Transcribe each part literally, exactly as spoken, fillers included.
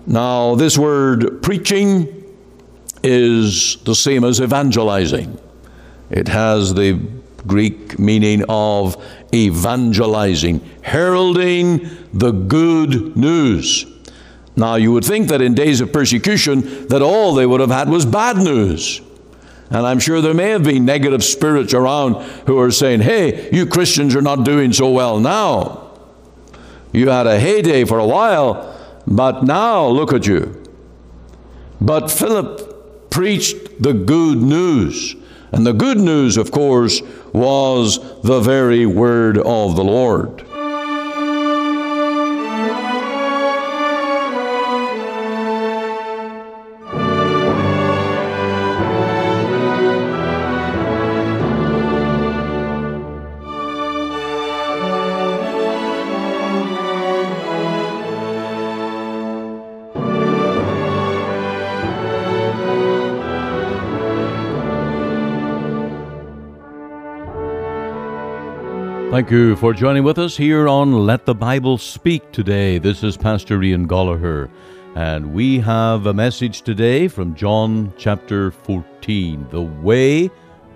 Now, this word preaching is the same as evangelizing. It has the Greek meaning of evangelizing, heralding the good news. Now, you would think that in days of persecution that all they would have had was bad news. And I'm sure there may have been negative spirits around who are saying, hey, you Christians are not doing so well now. You had a heyday for a while, but now look at you. But Philip preached the good news. And the good news, of course, was the very word of the Lord. Thank you for joining with us here on Let the Bible Speak today. This is Pastor Ian Gollaher, and we have a message today from John chapter fourteen, the way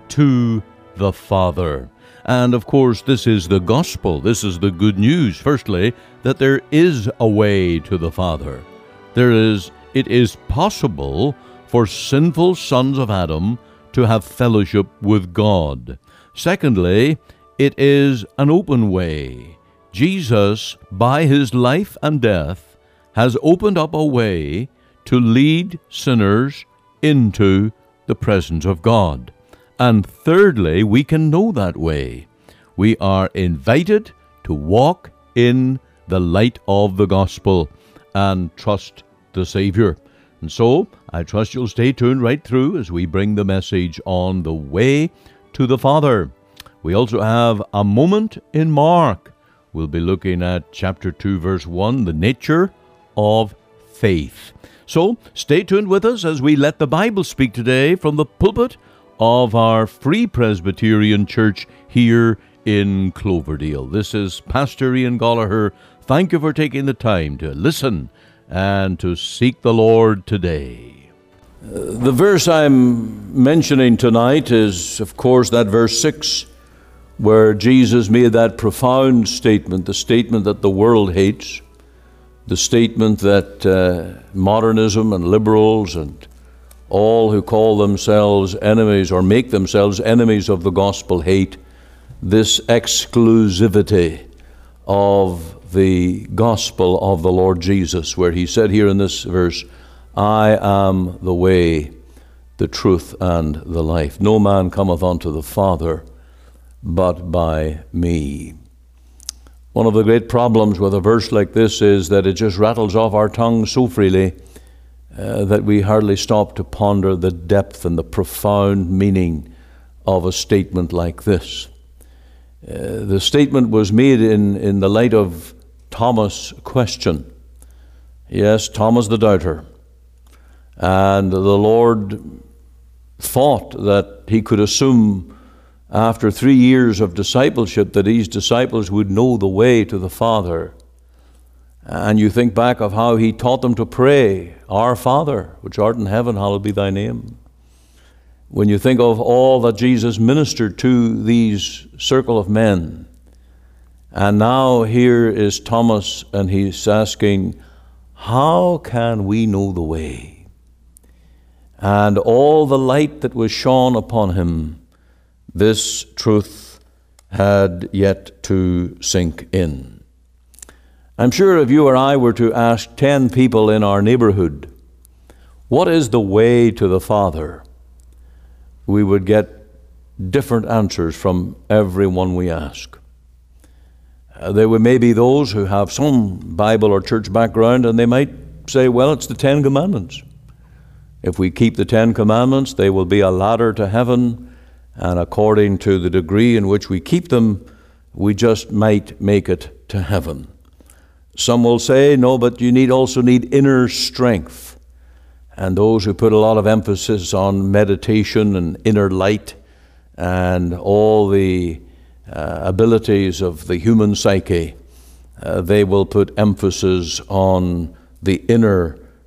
to the Father. And of course, this is the gospel. This is the good news, firstly, that there is a way to the Father. There is, it is possible for sinful sons of Adam to have fellowship with God. Secondly, it is an open way. Jesus, by his life and death, has opened up a way to lead sinners into the presence of God. And thirdly, we can know that way. We are invited to walk in the light of the gospel and trust the Savior. And so, I trust you'll stay tuned right through as we bring the message on the way to the Father. We also have a moment in Mark. We'll be looking at chapter two, verse one, the nature of faith. So, stay tuned with us as we let the Bible speak today from the pulpit of our Free Presbyterian Church here in Cloverdale. This is Pastor Ian Gollaher. Thank you for taking the time to listen and to seek the Lord today. Uh, the verse I'm mentioning tonight is, of course, that verse six, where Jesus made that profound statement, the statement that the world hates, the statement that uh, modernism and liberals and all who call themselves enemies or make themselves enemies of the gospel hate, this exclusivity of the gospel of the Lord Jesus, where he said here in this verse, I am the way, the truth, and the life. No man cometh unto the Father but by me. One of the great problems with a verse like this is that it just rattles off our tongues so freely uh, that we hardly stop to ponder the depth and the profound meaning of a statement like this. Uh, the statement was made in, in the light of Thomas' question. Yes, Thomas the doubter. And the Lord thought that he could assume after three years of discipleship that these disciples would know the way to the Father. And you think back of how he taught them to pray, Our Father, which art in heaven, hallowed be thy name. When you think of all that Jesus ministered to these circle of men, and now here is Thomas, and he's asking, how can we know the way? And all the light that was shone upon him, this truth had yet to sink in. I'm sure if you or I were to ask ten people in our neighborhood, what is the way to the Father? We would get different answers from everyone we ask. Uh, there would maybe those who have some Bible or church background, and they might say, well, it's the Ten Commandments. If we keep the Ten Commandments, they will be a ladder to heaven, and according to the degree in which we keep them, we just might make it to heaven. Some will say, no, but you need also need inner strength. And those who put a lot of emphasis on meditation and inner light and all the uh, abilities of the human psyche, uh, they will put emphasis on the inner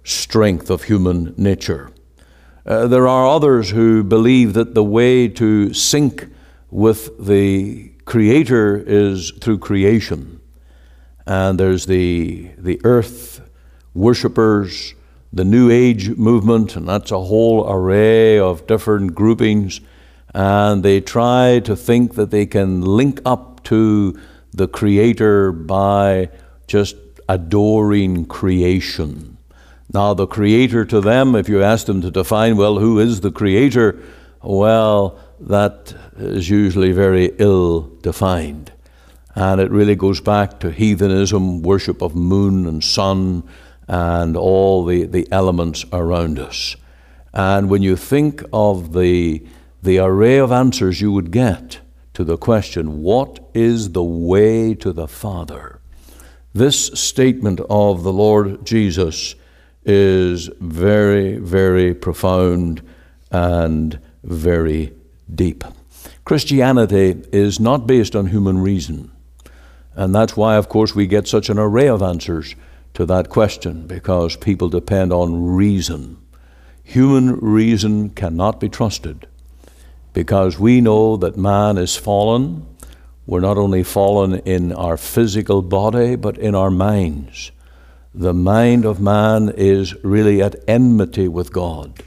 strength of human nature. Uh, there are others who believe that the way to sync with the Creator is through creation. And there's the, the earth worshippers, the New Age movement, and that's a whole array of different groupings. And they try to think that they can link up to the Creator by just adoring creation. Now, the Creator to them, if you ask them to define, well, who is the Creator? Well, that is usually very ill-defined. And it really goes back to heathenism, worship of moon and sun, and all the, the elements around us. And when you think of the, the array of answers you would get to the question, what is the way to the Father? This statement of the Lord Jesus is very, very profound and very deep. Christianity is not based on human reason. And that's why, of course, we get such an array of answers to that question, because people depend on reason. Human reason cannot be trusted, because we know that man is fallen. We're not only fallen in our physical body, but in our minds. The mind of man is really at enmity with God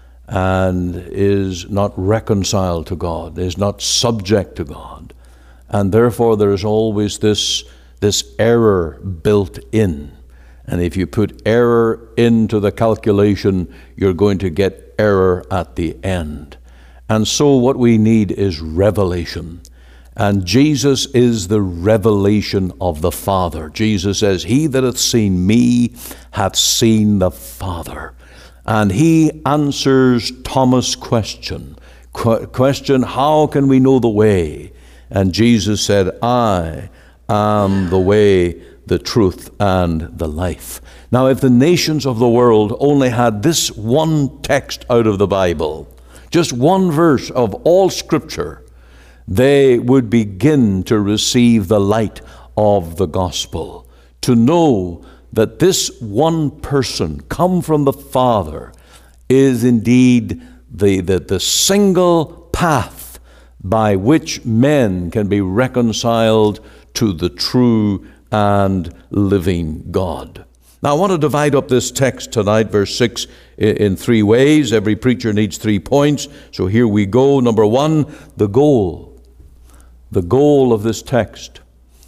and is not reconciled to God, is not subject to God. And therefore there is always this, this error built in. And if you put error into the calculation, you're going to get error at the end. And so what we need is revelation. And Jesus is the revelation of the Father. Jesus says, he that hath seen me hath seen the Father. And he answers Thomas' question. Qu- question, how can we know the way? And Jesus said, I am the way, the truth, and the life. Now, if the nations of the world only had this one text out of the Bible, just one verse of all Scripture, they would begin to receive the light of the gospel, to know that this one person, come from the Father, is indeed the, the, the single path by which men can be reconciled to the true and living God. Now, I want to divide up this text tonight, verse six, in three ways. Every preacher needs three points, so here we go. Number one, the goal. The goal of this text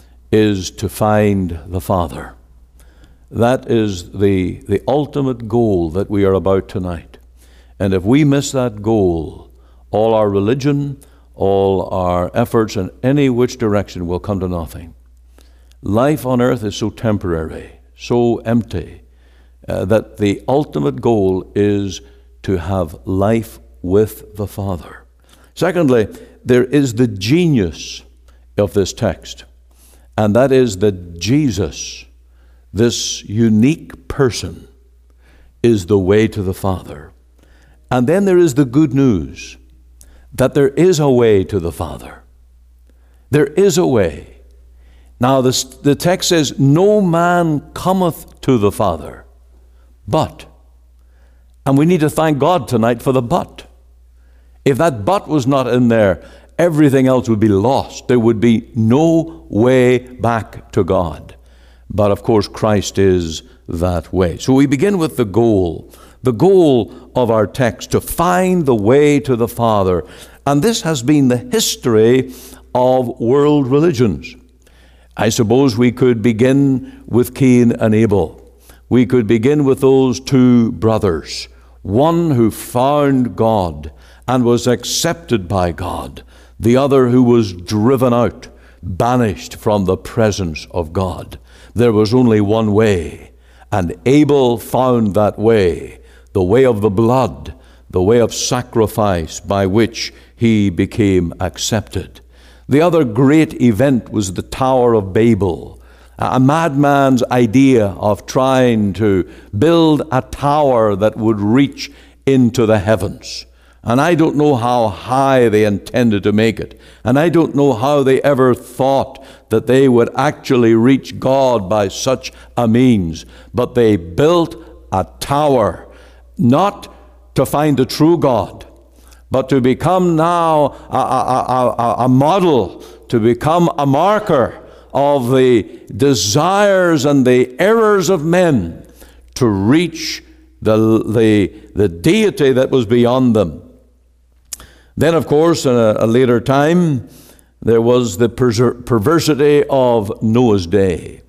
is to find the Father. That is the, the ultimate goal that we are about tonight. And if we miss that goal, all our religion, all our efforts in any which direction will come to nothing. Life on earth is so temporary, so empty, uh, that the ultimate goal is to have life with the Father. Secondly, there is the genius of this text, and that is that Jesus, this unique person, is the way to the Father. And then there is the good news that there is a way to the Father. There is a way. Now, this, the text says, no man cometh to the Father, but. And we need to thank God tonight for the but. If that but was not in there, everything else would be lost. There would be no way back to God. But of course, Christ is that way. So we begin with the goal. The goal of our text, to find the way to the Father. And this has been the history of world religions. I suppose we could begin with Cain and Abel. We could begin with those two brothers. One who found God and was accepted by God. The other who was driven out, banished from the presence of God. There was only one way, and Abel found that way, the way of the blood, the way of sacrifice by which he became accepted. The other great event was the Tower of Babel, a madman's idea of trying to build a tower that would reach into the heavens. And I don't know how high they intended to make it. And I don't know how they ever thought that they would actually reach God by such a means. But they built a tower, not to find the true God, but to become now a, a, a, a model, to become a marker of the desires and the errors of men to reach the, the, the deity that was beyond them. Then, of course, in a, a later time, there was the perser- perversity of Noah's day.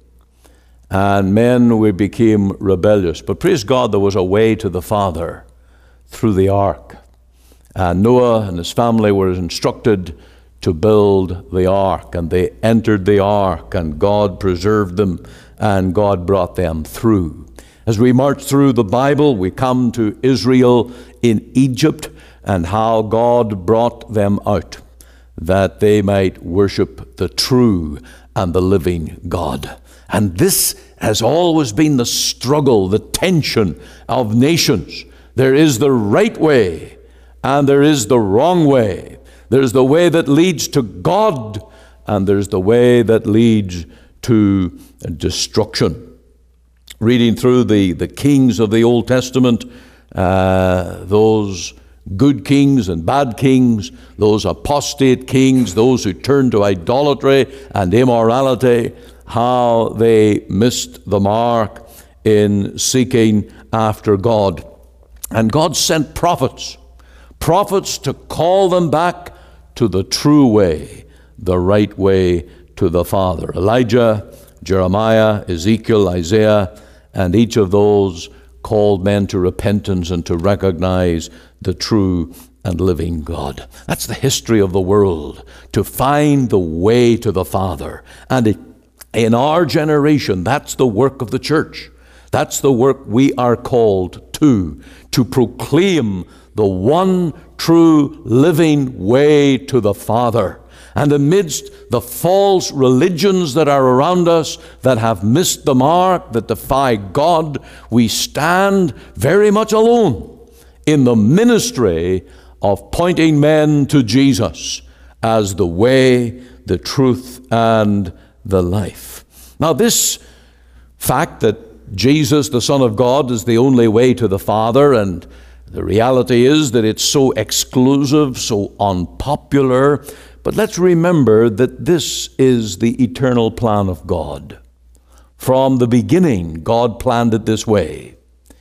And men, we became rebellious. But praise God, there was a way to the Father through the ark. And Noah and his family were instructed to build the ark. And they entered the ark, and God preserved them, and God brought them through. As we march through the Bible, we come to Israel in Egypt and how God brought them out, that they might worship the true and the living God. And this has always been the struggle, the tension of nations. There is the right way and there is the wrong way. There's the way that leads to God, and there's the way that leads to destruction. Reading through the, the kings of the Old Testament, uh, those good kings and bad kings, those apostate kings, those who turned to idolatry and immorality, how they missed the mark in seeking after God. And God sent prophets, prophets to call them back to the true way, the right way to the Father. Elijah, Jeremiah, Ezekiel, Isaiah, and each of those called men to repentance and to recognize the true and living God. That's the history of the world, to find the way to the Father. And it, in our generation, that's the work of the church. That's the work we are called to, to proclaim the one true living way to the Father. And amidst the false religions that are around us, that have missed the mark, that defy God, we stand very much alone in the ministry of pointing men to Jesus as the way, the truth, and the life. Now, this fact that Jesus, the Son of God, is the only way to the Father, and the reality is that it's so exclusive, so unpopular. But let's remember that this is the eternal plan of God. From the beginning, God planned it this way.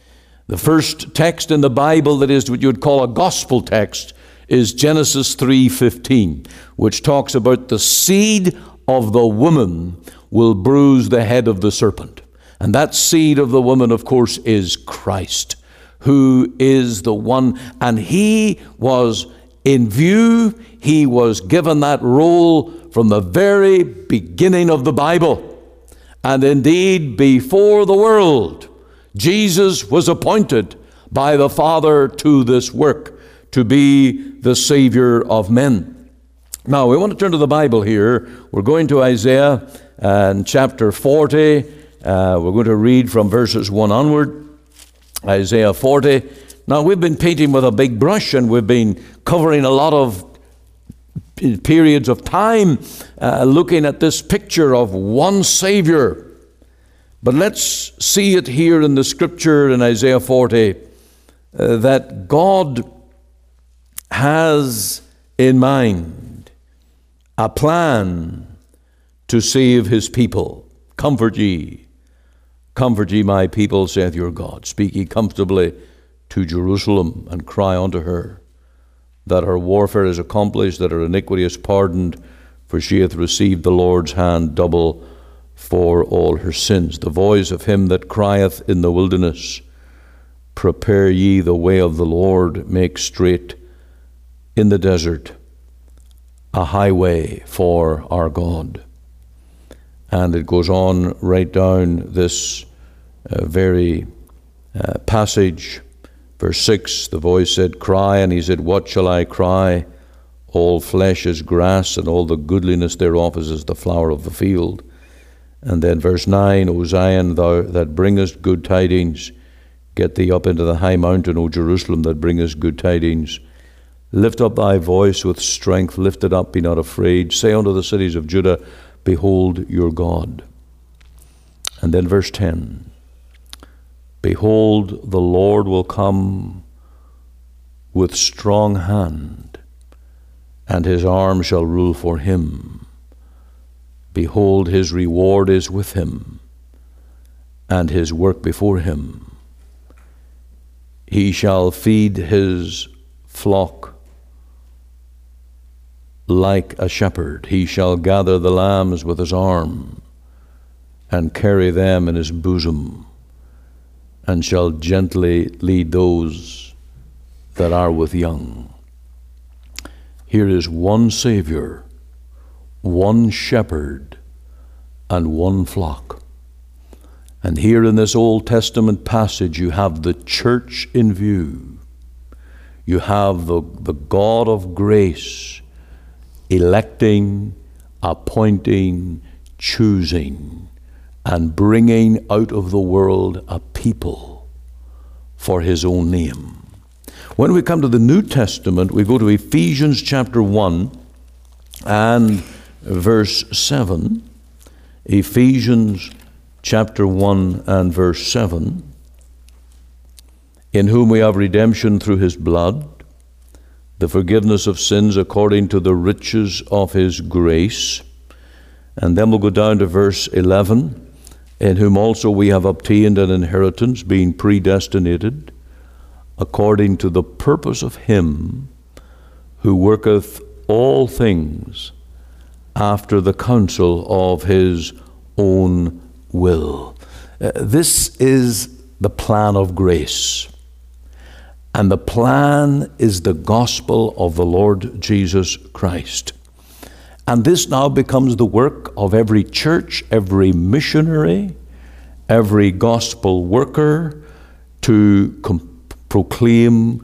The first text in the Bible that is what you would call a gospel text is Genesis three fifteen, which talks about the seed of the woman will bruise the head of the serpent. And that seed of the woman, of course, is Christ, who is the one, and he was in view, he was given that role from the very beginning of the Bible. And indeed, before the world, Jesus was appointed by the Father to this work, to be the Savior of men. Now, we want to turn to the Bible here. We're going to Isaiah and chapter forty. Uh, we're going to read from verses one onward. Isaiah forty. Now, we've been painting with a big brush, and we've been covering a lot of periods of time uh, looking at this picture of one Savior. But let's see it here in the Scripture in Isaiah forty, uh, that God has in mind a plan to save his people. Comfort ye, comfort ye my people, saith your God. Speak ye comfortably to Jerusalem, and cry unto her, that her warfare is accomplished, that her iniquity is pardoned, for she hath received the Lord's hand double for all her sins. The voice of him that crieth in the wilderness, prepare ye the way of the Lord, make straight in the desert a highway for our God. And it goes on right down this uh, very uh, passage. Verse six, the voice said, cry, and he said, what shall I cry? All flesh is grass, and all the goodliness thereof is as the flower of the field. And then verse nine, O Zion, thou that bringest good tidings, get thee up into the high mountain, O Jerusalem, that bringest good tidings. Lift up thy voice with strength, lift it up, be not afraid. Say unto the cities of Judah, behold your God. And then verse ten, Behold, the Lord will come with strong hand, and his arm shall rule for him. Behold, his reward is with him, and his work before him. He shall feed his flock like a shepherd. He shall gather the lambs with his arm, and carry them in his bosom, and shall gently lead those that are with young. Here is one Savior, one shepherd, and one flock. And here in this Old Testament passage, you have the church in view. You have the, the God of grace electing, appointing, choosing, and bringing out of the world a people for his own name. When we come to the New Testament, we go to Ephesians chapter one and verse seven. Ephesians chapter one and verse seven. In whom we have redemption through his blood, the forgiveness of sins according to the riches of his grace. And then we'll go down to verse eleven. In whom also we have obtained an inheritance, being predestinated, according to the purpose of him who worketh all things after the counsel of his own will. Uh, this is the plan of grace. And the plan is the gospel of the Lord Jesus Christ. And this now becomes the work of every church, every missionary, every gospel worker to com- proclaim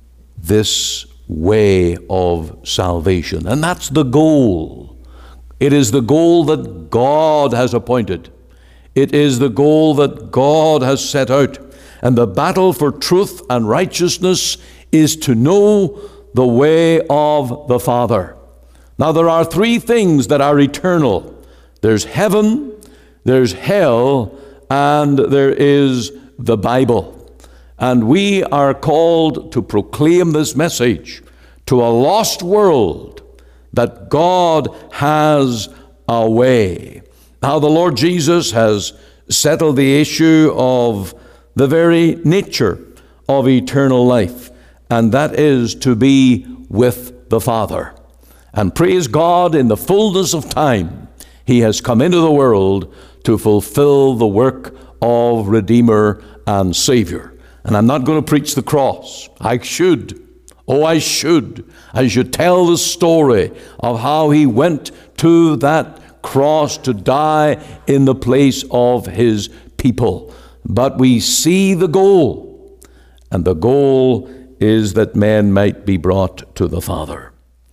this way of salvation. And that's the goal. It is the goal that God has appointed. It is the goal that God has set out. And the battle for truth and righteousness is to know the way of the Father. Now, there are three things that are eternal. There's heaven, there's hell, and there is the Bible. And we are called to proclaim this message to a lost world that God has a way. Now, the Lord Jesus has settled the issue of the very nature of eternal life, and that is to be with the Father. And praise God, in the fullness of time, he has come into the world to fulfill the work of Redeemer and Savior. And I'm not going to preach the cross. I should. Oh, I should. I should tell the story of how he went to that cross to die in the place of his people. But we see the goal. And the goal is that men might be brought to the Father.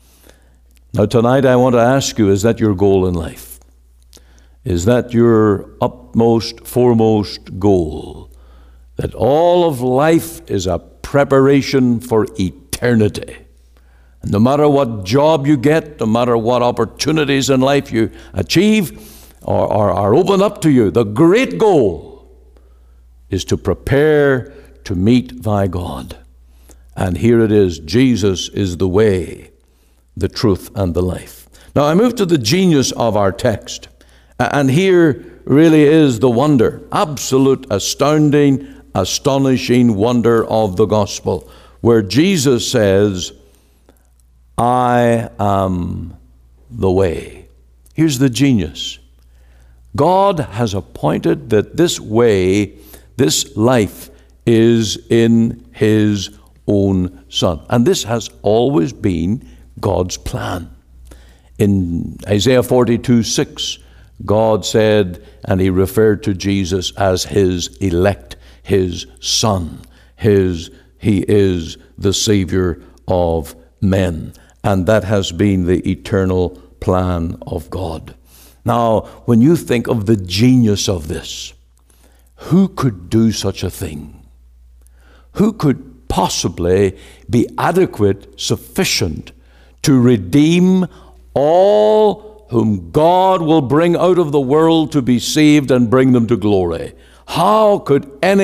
Now, tonight I want to ask you, is that your goal in life? Is that your upmost, foremost goal? That all of life is a preparation for eternity. And no matter what job you get, no matter what opportunities in life you achieve or, or are open up to you, the great goal is to prepare to meet thy God. And here it is, Jesus is the way, the truth, and the life. Now I move to the genius of our text. And here really is the wonder, absolute, astounding, astonishing wonder of the gospel, where Jesus says, I am the way. Here's the genius. God has appointed that this way, this life, is in his own Son. And this has always been God's plan. In Isaiah forty-two six, God said, and he referred to Jesus as his elect, his Son. His, he is the Savior of men. And that has been the eternal plan of God. Now, when you think of the genius of this, who could do such a thing? Who could possibly be adequate, sufficient to redeem all whom God will bring out of the world to be saved and bring them to glory? How could any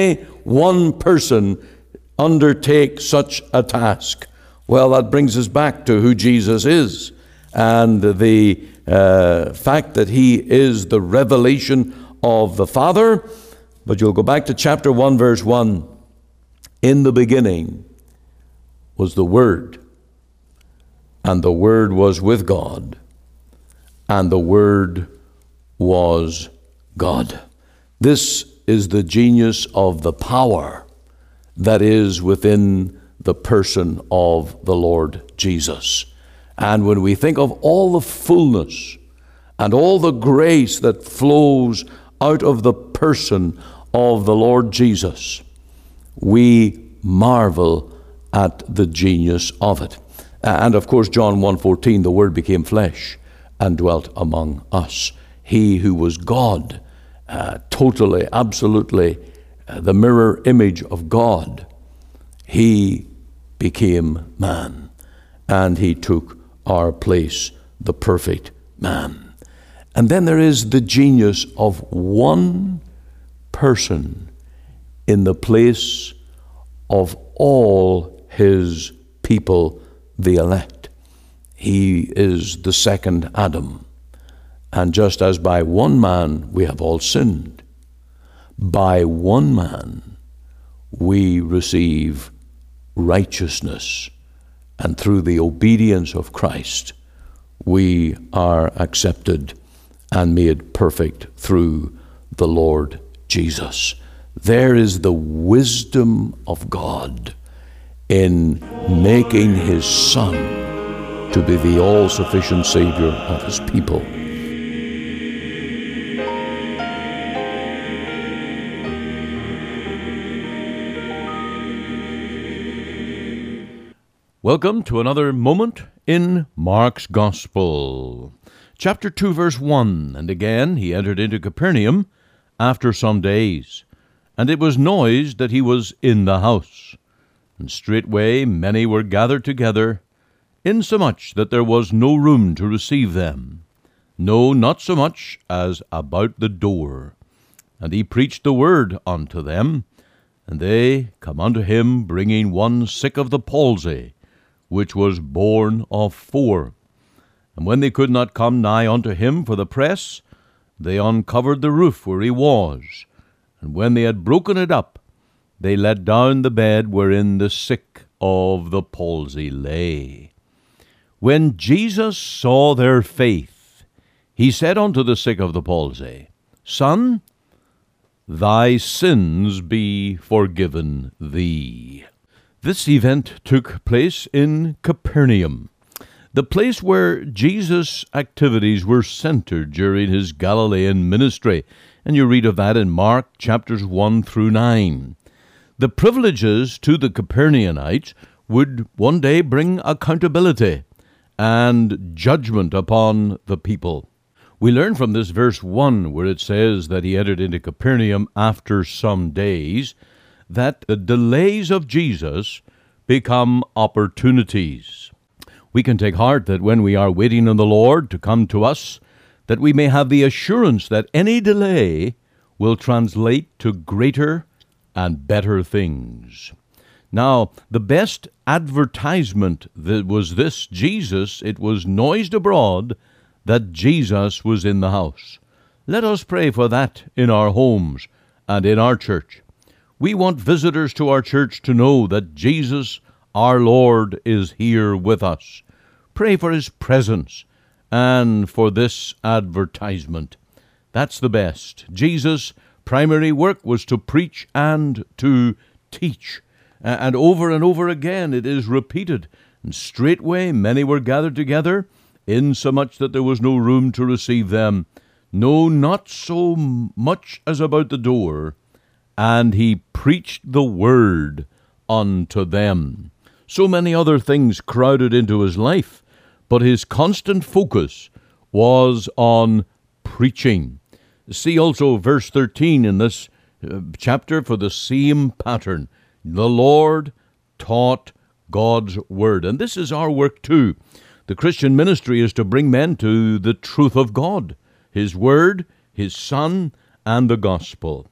one person undertake such a task? Well, that brings us back to who Jesus is and the uh, fact that he is the revelation of the Father. But you'll go back to chapter one, verse one. In the beginning was the Word, and the Word was with God, and the Word was God. This is the genius of the power that is within the person of the Lord Jesus. And when we think of all the fullness and all the grace that flows out of the person of the Lord Jesus, we marvel at the genius of it. And of course, John one fourteen, the Word became flesh and dwelt among us. He who was God, uh, totally, absolutely, uh, the mirror image of God, he became man, and he took our place, the perfect man. And then there is the genius of one person in the place of all his people, the elect. He is the second Adam. And just as by one man we have all sinned, by one man we receive righteousness. And through the obedience of Christ, we are accepted and made perfect through the Lord Jesus. There is the wisdom of God in making his Son to be the all-sufficient Savior of his people. Welcome to another moment in Mark's Gospel. Chapter two, verse one, And again he entered into Capernaum after some days, and it was noised that he was in the house. And straightway many were gathered together, insomuch that there was no room to receive them, no, not so much as about the door. And he preached the word unto them, and they come unto him, bringing one sick of the palsy, which was borne of four. And when they could not come nigh unto him for the press, they uncovered the roof where he was. And when they had broken it up, they let down the bed wherein the sick of the palsy lay. When Jesus saw their faith, he said unto the sick of the palsy, Son, thy sins be forgiven thee. This event took place in Capernaum, the place where Jesus' activities were centered during his Galilean ministry, and you read of that in Mark chapters one through nine. The privileges to the Capernaunites would one day bring accountability and judgment upon the people. We learn from this verse one, where it says that he entered into Capernaum after some days, that the delays of Jesus become opportunities. We can take heart that when we are waiting on the Lord to come to us, that we may have the assurance that any delay will translate to greater and better things. Now, the best advertisement that was this Jesus, it was noised abroad that Jesus was in the house. Let us pray for that in our homes and in our church. We want visitors to our church to know that Jesus, our Lord, is here with us. Pray for his presence and for this advertisement. That's the best. Jesus' primary work was to preach and to teach. And over and over again it is repeated. And straightway many were gathered together, insomuch that there was no room to receive them, no, not so much as about the door. And he preached the word unto them. So many other things crowded into his life, but his constant focus was on preaching. See also verse thirteen in this uh, chapter for the same pattern. The Lord taught God's word. And this is our work too. The Christian ministry is to bring men to the truth of God, his word, his Son, and the gospel.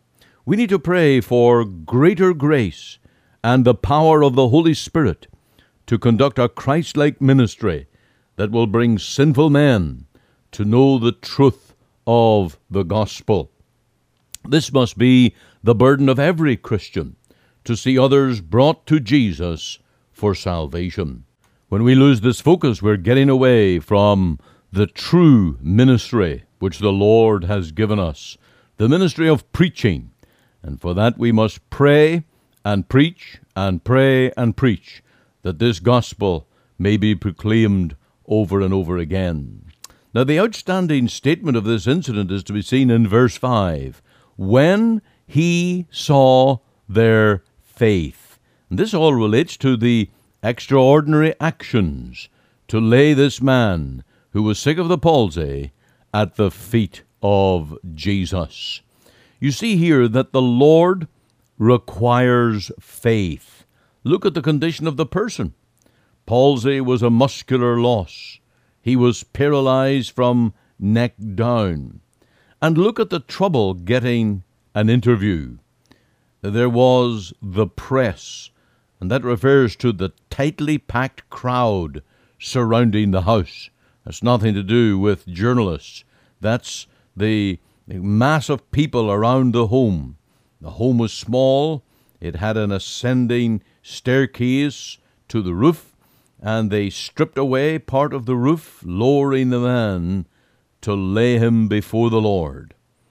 We need to pray for greater grace and the power of the Holy Spirit to conduct a Christ-like ministry that will bring sinful men to know the truth of the gospel. This must be the burden of every Christian, to see others brought to Jesus for salvation. When we lose this focus, we're getting away from the true ministry which the Lord has given us, the ministry of preaching. And for that we must pray and preach and pray and preach, that this gospel may be proclaimed over and over again. Now, the outstanding statement of this incident is to be seen in verse five. When he saw their faith. And this all relates to the extraordinary actions to lay this man who was sick of the palsy at the feet of Jesus. You see here that the Lord requires faith. Look at the condition of the person. Palsy was a muscular loss. He was paralyzed from neck down. And look at the trouble getting an interview. There was the press, and that refers to the tightly packed crowd surrounding the house. That's nothing to do with journalists. That's the mass of people around the home. The home was small. It had an ascending staircase to the roof, and they stripped away part of the roof, lowering the man to lay him before the Lord.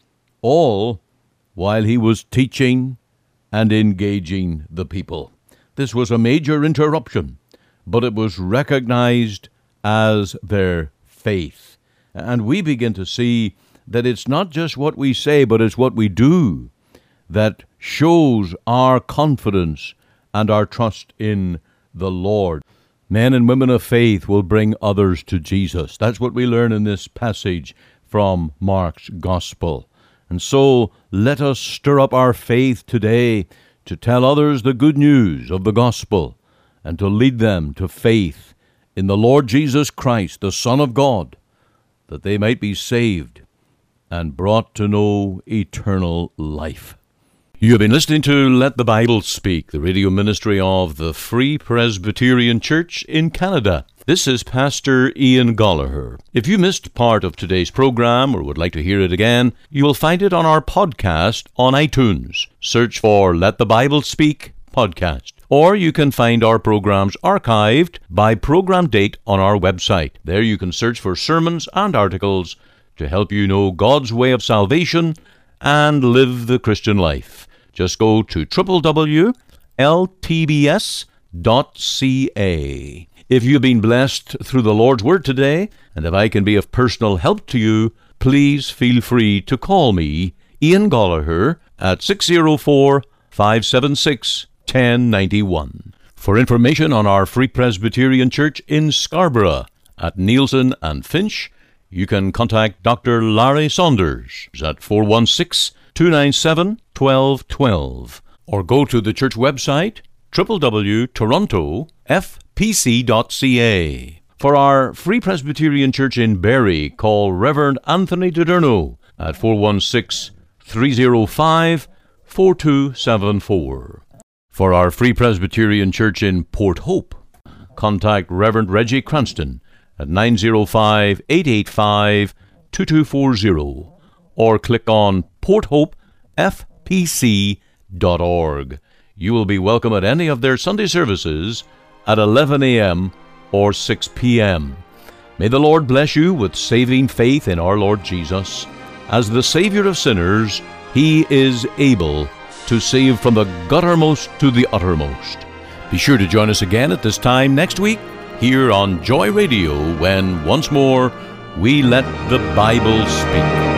All while he was teaching and engaging the people. This was a major interruption, but it was recognized as their faith. And we begin to see that it's not just what we say, but it's what we do that shows our confidence and our trust in the Lord. Men and women of faith will bring others to Jesus. That's what we learn in this passage from Mark's Gospel. And so let us stir up our faith today to tell others the good news of the gospel and to lead them to faith in the Lord Jesus Christ, the Son of God, that they might be saved and brought to know eternal life. You have been listening to Let the Bible Speak, the radio ministry of the Free Presbyterian Church in Canada. This is Pastor Ian Gollaher. If you missed part of today's program or would like to hear it again, you will find it on our podcast on iTunes. Search for Let the Bible Speak podcast. Or you can find our programs archived by program date on our website. There you can search for sermons and articles to help you know God's way of salvation and live the Christian life. Just go to w w w dot l t b s dot c a. If you've been blessed through the Lord's Word today, and if I can be of personal help to you, please feel free to call me, Ian Gollaher, at six oh four, five seven six, one oh nine one. For information on our Free Presbyterian Church in Scarborough at Nielsen and Finch, you can contact Doctor Larry Saunders at four one six, two nine seven, one two one two or go to the church website w w w dot toronto f p c dot c a. For our Free Presbyterian Church in Barrie, call Reverend Anthony DiDerno at four one six, three oh five, four two seven four. For our Free Presbyterian Church in Port Hope, contact Reverend Reggie Cranston at nine oh five, eight eight five, two two four oh or click on port hope f p c dot org. You will be welcome at any of their Sunday services at eleven a.m. or six p.m. May the Lord bless you with saving faith in our Lord Jesus. As the Savior of sinners, He is able to save from the guttermost to the uttermost. Be sure to join us again at this time next week here on Joy Radio when once more we let the Bible speak.